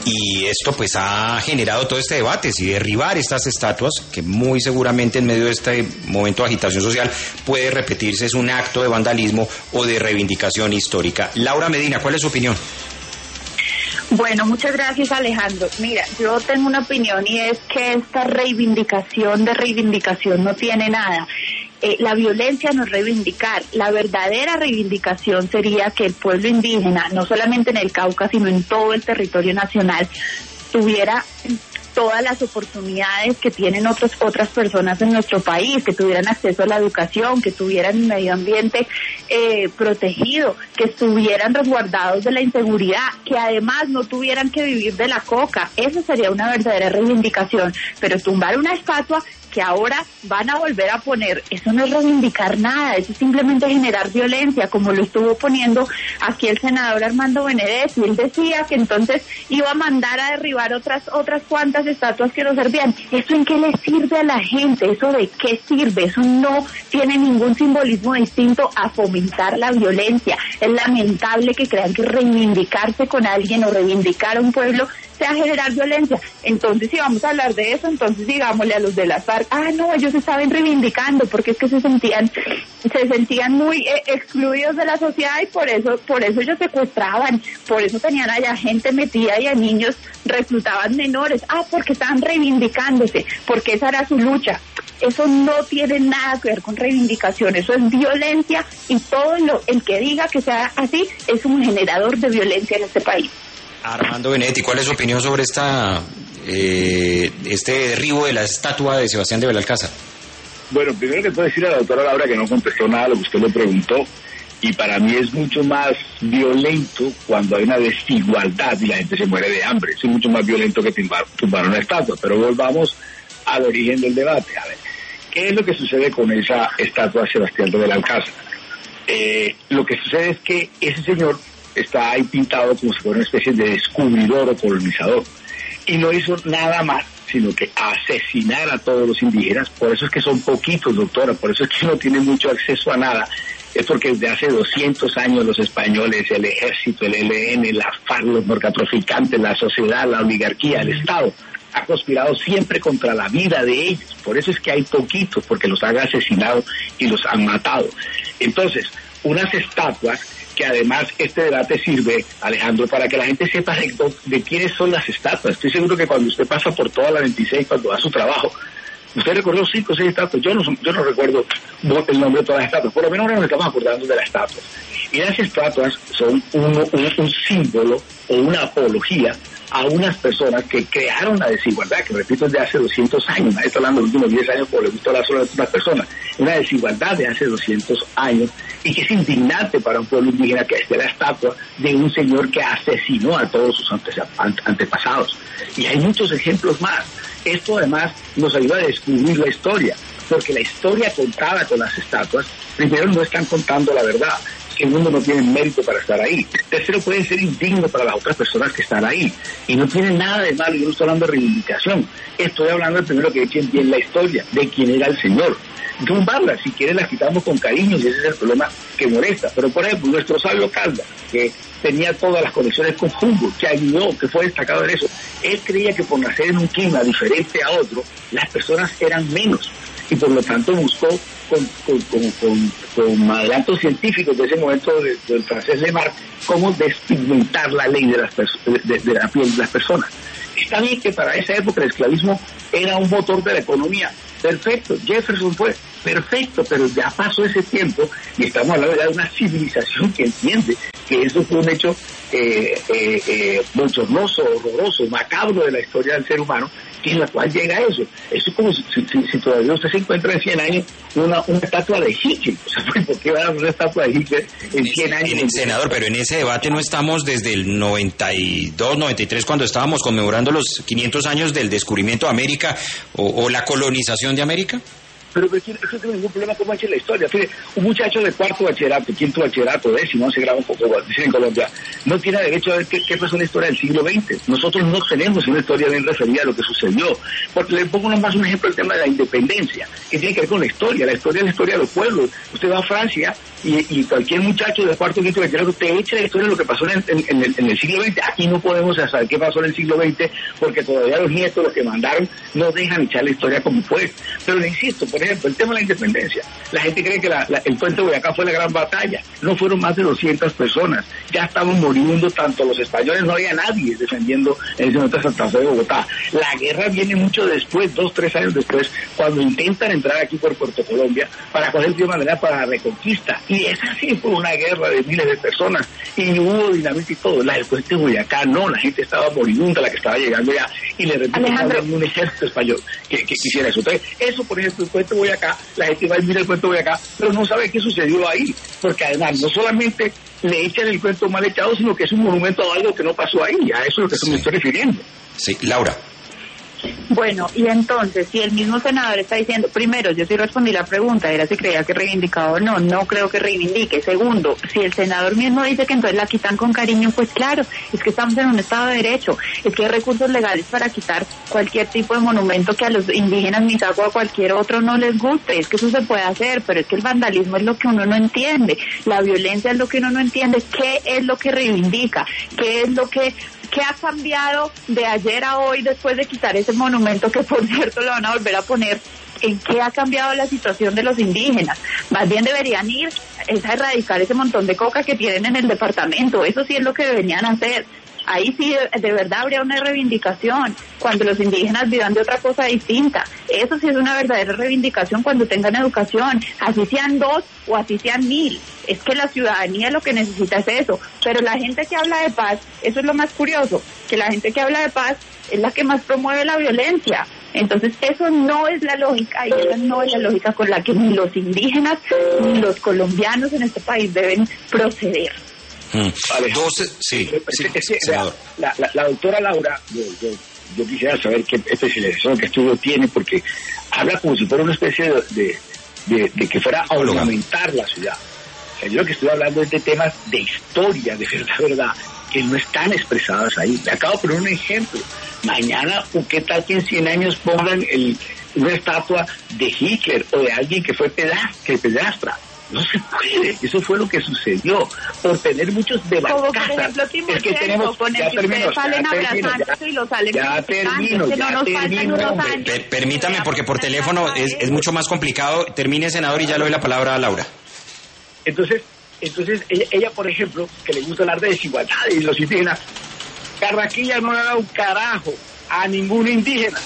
Y esto pues ha generado todo este debate, si derribar estas estatuas, que muy seguramente en medio de este momento de agitación social puede repetirse, es un acto de vandalismo o de reivindicación histórica. Laura Medina, ¿cuál es su opinión? Bueno, muchas gracias, Alejandro. Mira, yo tengo una opinión y es que esta reivindicación no tiene nada. La violencia no es reivindicar. La verdadera reivindicación sería que el pueblo indígena, no solamente en el Cauca, sino en todo el territorio nacional, tuviera todas las oportunidades que tienen otras personas en nuestro país, que tuvieran acceso a la educación, que tuvieran un medio ambiente protegido, que estuvieran resguardados de la inseguridad, que además no tuvieran que vivir de la coca. Eso sería una verdadera reivindicación. Pero tumbar una estatua que ahora van a volver a poner, eso no es reivindicar nada, eso es simplemente generar violencia, como lo estuvo poniendo aquí el senador Armando Benedetti. Él decía que entonces iba a mandar a derribar otras cuantas estatuas que no servían. ¿Eso en qué le sirve a la gente? ¿Eso de qué sirve? Eso no tiene ningún simbolismo distinto a fomentar la violencia. Es lamentable que crean que reivindicarse con alguien o reivindicar a un pueblo sea generar violencia. Entonces, si vamos a hablar de eso, entonces digámosle a los de las FARC, no, ellos estaban reivindicando porque es que se sentían muy excluidos de la sociedad y por eso ellos secuestraban, por eso tenían allá gente metida y a niños reclutaban menores, porque estaban reivindicándose, porque esa era su lucha. Eso no tiene nada que ver con reivindicación, eso es violencia y el que diga que sea así es un generador de violencia en este país. Armando Benedetti, ¿cuál es su opinión sobre este derribo de la estatua de Sebastián de Belalcázar? Bueno, primero que puedo decir a la doctora Laura que no contestó nada a lo que usted le preguntó, y para mí es mucho más violento cuando hay una desigualdad y la gente se muere de hambre. Es mucho más violento que tumbar una estatua, pero volvamos al origen del debate. A ver, ¿qué es lo que sucede con esa estatua de Sebastián de Belalcázar? Lo que sucede es que ese señor está ahí pintado como si fuera una especie de descubridor o colonizador, y no hizo nada más sino que asesinar a todos los indígenas. Por eso es que son poquitos, doctora, por eso es que no tienen mucho acceso a nada. Es porque desde hace 200 años los españoles, el ejército, el ELN, la FARC, los narcotraficantes, la sociedad, la oligarquía, el Estado, ha conspirado siempre contra la vida de ellos. Por eso es que hay poquitos, porque los han asesinado y los han matado. Entonces, unas estatuas que además este debate sirve, Alejandro, para que la gente sepa de quiénes son las estatuas. Estoy seguro que cuando usted pasa por toda la 26, cuando va a su trabajo, usted recordó 5 o 6 estatuas. Yo no recuerdo el nombre de todas las estatuas, por lo menos ahora nos estamos acordando de las estatuas. Y las estatuas son un símbolo o una apología a unas personas que crearon la desigualdad, que repito, es de hace 200 años, nadie está hablando de los últimos 10 años, porque le gusta hablar solo de otras personas, una desigualdad de hace 200 años, y que es indignante para un pueblo indígena que esté la estatua de un señor que asesinó a todos sus antepasados. Y hay muchos ejemplos más. Esto además nos ayuda a descubrir la historia, porque la historia contada con las estatuas, primero no están contando la verdad, segundo no tienen mérito para estar ahí, tercero pueden ser indignos para las otras personas que están ahí, y no tienen nada de malo. Yo no estoy hablando de reivindicación, estoy hablando de primero que echen bien la historia, de quién era el señor. Tumbarlas, si quieren las quitamos con cariño, y ese es el problema que molesta. Pero por ejemplo, nuestro sabio Caldas, que tenía todas las conexiones con Humboldt, que ayudó, que fue destacado en eso, él creía que por nacer en un clima diferente a otro, las personas eran menos, y por lo tanto buscó con adelantos científicos de ese momento del francés Lemar cómo despigmentar la ley de la piel de las personas. Está bien que para esa época el esclavismo era un motor de la economía, perfecto, Jefferson fue perfecto, pero ya pasó ese tiempo y estamos hablando ya de una civilización que entiende que eso fue un hecho bochornoso, horroroso, macabro de la historia del ser humano, que en la cual llega eso. Eso es como si todavía usted se encuentra en 100 años una estatua de Hitler. O sea, ¿por qué va a dar una estatua de Hitler en 100 años? Senador, pero en ese debate no estamos desde el 92, 93, cuando estábamos conmemorando los 500 años del descubrimiento de América o la colonización de América. Pero eso no tiene ningún problema como eche la historia. Fíjate, un muchacho de cuarto bachillerato, quinto bachillerato, décimo, 11 grado un poco, dicen en Colombia, no tiene derecho a ver qué pasó en la historia del siglo XX. Nosotros no tenemos una historia bien referida a lo que sucedió. Porque le pongo nomás un ejemplo, el tema de la independencia, que tiene que ver con la historia. La historia es la historia de los pueblos. Usted va a Francia y cualquier muchacho de cuarto, quinto, bachillerato te echa la historia de lo que pasó en el siglo XX. Aquí no podemos saber qué pasó en el siglo XX porque todavía los nietos, los que mandaron, no dejan echar la historia como fue. Pero le insisto, por ejemplo, el tema de la independencia. La gente cree que el puente de Boyacá fue la gran batalla. No fueron más de 200 personas. Ya estaban moribundos tanto los españoles, no había nadie defendiendo en ese momento Santa Fe de Bogotá. La guerra viene mucho después, 2-3 años después, cuando intentan entrar aquí por Puerto Colombia para coger de manera para la reconquista. Y esa sí fue una guerra de miles de personas y hubo dinamita y todo. La del puente de Boyacá no, la gente estaba moribunda, la que estaba llegando ya, y le repito, no había un ejército español que quisiera eso. Entonces, eso, por ejemplo, el puente de Boyacá, la gente va a mirar el puente de Boyacá, pero no sabe qué sucedió ahí, porque además no solamente le echan el cuento mal echado, sino que es un monumento a algo que no pasó ahí. A eso es lo que me estoy refiriendo. Sí, Laura. Bueno, y entonces, si el mismo senador está diciendo, primero, yo sí respondí la pregunta, era si creía que reivindicaba o no, no creo que reivindique. Segundo, si el senador mismo dice que entonces la quitan con cariño, pues claro, es que estamos en un Estado de Derecho, es que hay recursos legales para quitar cualquier tipo de monumento que a los indígenas, Misago, a cualquier otro no les guste, es que eso se puede hacer, pero es que el vandalismo es lo que uno no entiende, la violencia es lo que uno no entiende, qué es lo que reivindica, qué es lo que... ¿Qué ha cambiado de ayer a hoy después de quitar ese monumento que, por cierto, lo van a volver a poner? ¿En qué ha cambiado la situación de los indígenas? Más bien deberían ir a erradicar ese montón de coca que tienen en el departamento. Eso sí es lo que deberían hacer. Ahí sí de verdad habría una reivindicación cuando los indígenas vivan de otra cosa distinta. Eso sí es una verdadera reivindicación cuando tengan educación, así sean 2 o así sean 1000. Es que la ciudadanía lo que necesita es eso. Pero la gente que habla de paz, eso es lo más curioso, que la gente que habla de paz es la que más promueve la violencia. Entonces eso no es la lógica, y esa no es la lógica con la que ni los indígenas ni los colombianos en este país deben proceder. Vale. La doctora Laura, yo quisiera saber qué especialización, qué estudio tiene, porque habla como si fuera una especie de que fuera a ornamentar la ciudad. O sea, yo lo que estoy hablando es de temas de historia, de verdad, que no están expresadas ahí. Le acabo de poner un ejemplo. Mañana, ¿qué tal que en 100 años pongan una estatua de Hitler o de alguien que fue pedastra? No se puede, eso fue lo que sucedió, por tener muchos debates. Como por ejemplo es que tenemos, con el que ustedes salen abrazándose y lo salen termino. Permítame, porque por teléfono es mucho más complicado. Termine, senador, y ya le doy la palabra a Laura. Entonces ella, por ejemplo, que le gusta hablar de desigualdad y los indígenas, Carraquilla no le da un carajo a ningún indígena,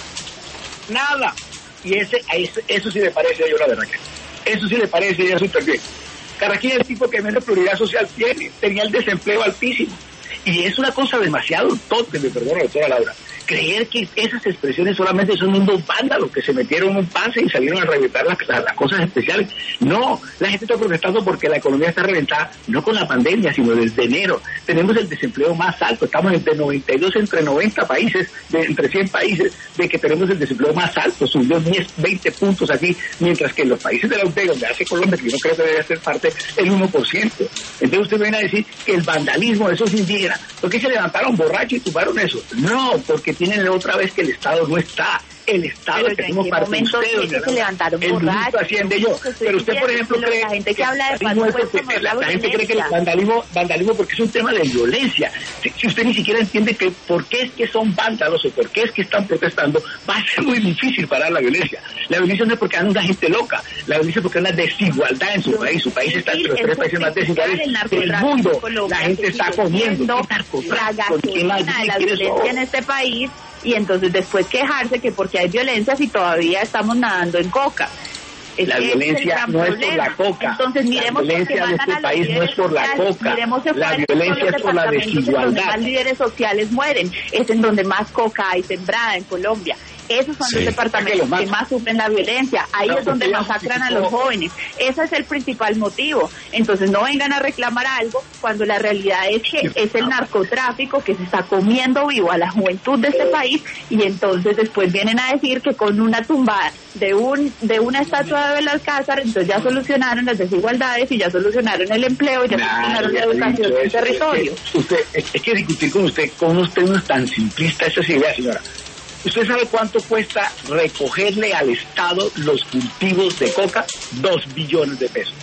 nada, y eso sí le parece a ellos, la verdad que eso sí le parece ya súper bien. Carraquilla es el tipo que menos prioridad social tiene, tenía el desempleo altísimo. Y es una cosa demasiado tonta, me perdona, doctora Laura, creer que esas expresiones solamente son unos vándalos que se metieron en un pase y salieron a reventar las cosas especiales. No, la gente está protestando porque la economía está reventada, no con la pandemia, sino desde enero. Tenemos el desempleo más alto, estamos entre 92 entre 90 países, entre 100 países, de que tenemos el desempleo más alto, subió 20 puntos aquí, mientras que en los países de la OCDE, donde hace Colombia, que yo no creo que debe ser parte, el 1%. Entonces usted viene a decir que el vandalismo de esos indígenas, ¿por qué se levantaron borrachos y tumbaron eso? No, porque tienen otra vez que el Estado no está. El Estado que tenemos para ustedes, se levantaron borrachos. Pero usted, por ejemplo, cree la gente que habla de paz, la gente cree que el vandalismo porque es un tema de violencia. Si usted ni siquiera entiende que por qué es que son vándalos o por qué es que están protestando, va a ser muy difícil parar la violencia. La violencia no es porque anda gente loca, la violencia es porque hay una desigualdad en su país. Su país está entre los 3 países más desiguales del mundo. La gente está comiendo la gasolina de la violencia en este país. Y entonces después quejarse que porque hay violencia si todavía estamos nadando en coca. La violencia no es por la coca. Entonces miremos, la violencia de este país no es por la coca. La violencia es por la desigualdad. Donde más líderes sociales mueren, es en donde más coca hay sembrada en Colombia. Esos son los departamentos que más sufren la violencia. Ahí es donde masacran a los jóvenes. Ese es el principal motivo. Entonces no vengan a reclamar algo cuando la realidad es que es el narcotráfico que se está comiendo vivo a la juventud de este país, y entonces después vienen a decir que con una tumbada de una estatua de Belalcázar, entonces ya solucionaron las desigualdades y ya solucionaron el empleo y ya solucionaron la educación del territorio. Es que discutir con usted con unos términos tan simplistas, esas ideas, señora. ¿Usted sabe cuánto cuesta recogerle al Estado los cultivos de coca? 2 billones de pesos.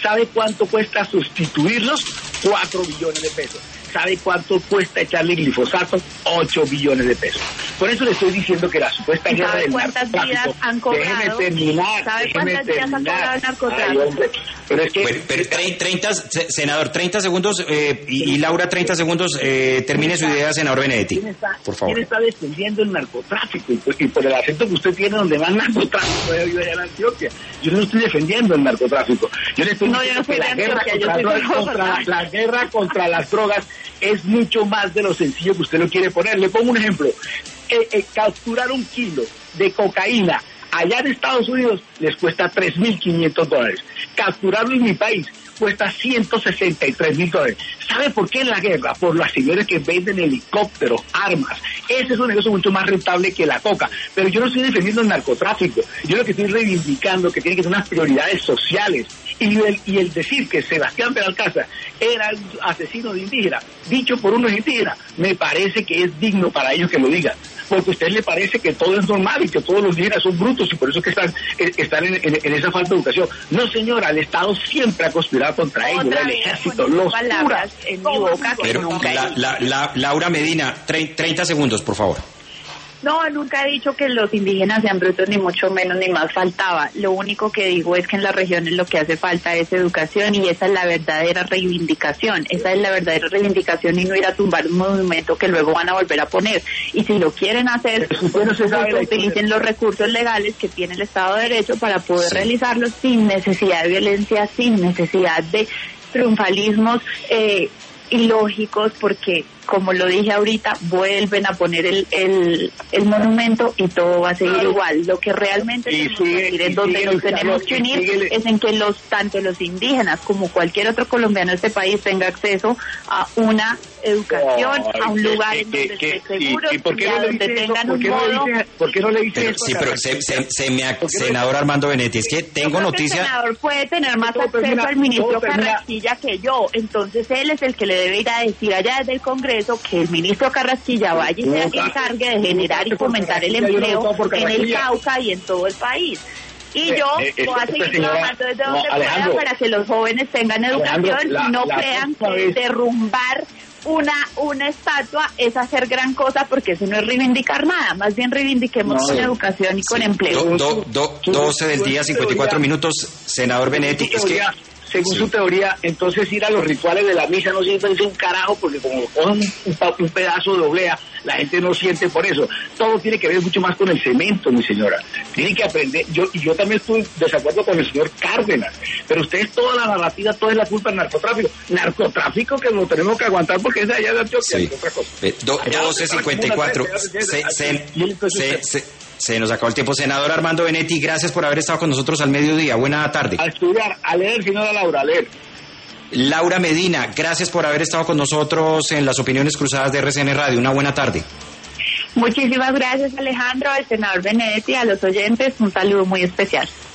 ¿Sabe cuánto cuesta sustituirlos? 4 billones de pesos. ¿Sabe cuánto cuesta echarle glifosato? 8 billones de pesos. Por eso le estoy diciendo que la supuesta guerra del narcotráfico... Déjeme terminar. ¿Sabe cuántas vidas han cobrado el narcotráfico? Pero es que... senador, 30 segundos y Laura, 30 segundos. Termine su idea, senador Benedetti, por favor. ¿Quién está defendiendo el narcotráfico? Y por el acento que usted tiene, donde más narcotráfico hay allá en Antioquia. Yo no estoy defendiendo el narcotráfico. Yo le estoy diciendo que la guerra contra las drogas es mucho más de lo sencillo que usted lo quiere poner. Le pongo un ejemplo. Capturar 1 kilo de cocaína allá en Estados Unidos les cuesta $3.500. Capturarlo en mi país cuesta $163.000. ¿Sabe por qué en la guerra? Por las señores que venden helicópteros, armas. Ese es un negocio mucho más rentable que la coca. Pero yo no estoy defendiendo el narcotráfico. Yo lo que estoy reivindicando que tiene que ser unas prioridades sociales. Y el decir que Sebastián Belalcázar era un asesino de indígenas, dicho por unos indígenas, me parece que es digno para ellos que lo digan. Porque a usted le parece que todo es normal y que todos los indígenas son brutos y por eso que están en esa falta de educación. No, señora, el Estado siempre ha conspirado contra ellos, el ejército, los curas. En mi boca, pero Laura Medina, 30 segundos, por favor. No, nunca he dicho que los indígenas sean brutos, ni mucho menos, ni más faltaba. Lo único que digo es que en las regiones lo que hace falta es educación y esa es la verdadera reivindicación. Esa es la verdadera reivindicación y no ir a tumbar un monumento que luego van a volver a poner. Y si lo quieren hacer, utilicen los recursos legales que tiene el Estado de Derecho para poder realizarlos sin necesidad de violencia, sin necesidad de triunfalismos ilógicos, porque como lo dije ahorita, vuelven a poner el monumento y todo va a seguir igual. Lo que realmente tenemos que decir es donde nos tenemos que unir es en que tanto los indígenas como cualquier otro colombiano de este país tenga acceso a una educación, a un lugar en donde esté seguro y a donde tengan un modo. ¿Por qué no le dice eso? Sí, pero senador Armando Benedetti, es que tengo noticia. El senador puede tener más acceso al ministro Carrasquilla que yo, entonces él es el que le debe ir a decir allá desde el Congreso que el ministro Carrasquilla vaya y se encargue de generar y fomentar el empleo en el Cauca y en todo el país. Y yo voy a seguir trabajando desde donde pueda para que los jóvenes tengan educación y no crean que derrumbar una estatua es hacer gran cosa, porque eso no es reivindicar nada, más bien reivindiquemos con educación y con empleo. 12 del día, 54 minutos, senador Benedetti, es que... Según su teoría, entonces ir a los rituales de la misa no sirve de un carajo, porque como cogen un pedazo de oblea, la gente no siente por eso. Todo tiene que ver mucho más con el cemento, mi señora. Tienen que aprender. Yo también estoy de desacuerdo con el señor Cárdenas, pero ustedes toda la narrativa, toda es la culpa del narcotráfico. Narcotráfico que lo tenemos que aguantar porque es de allá de Antioquia. Sí. Otra cosa. 12:54. Se nos acabó el tiempo. Senador Armando Benedetti, gracias por haber estado con nosotros al mediodía. Buena tarde. A estudiar, a leer, señora Laura, a leer. Laura Medina, gracias por haber estado con nosotros en las opiniones cruzadas de RCN Radio. Una buena tarde. Muchísimas gracias, Alejandro, al senador Benedetti, a los oyentes, un saludo muy especial.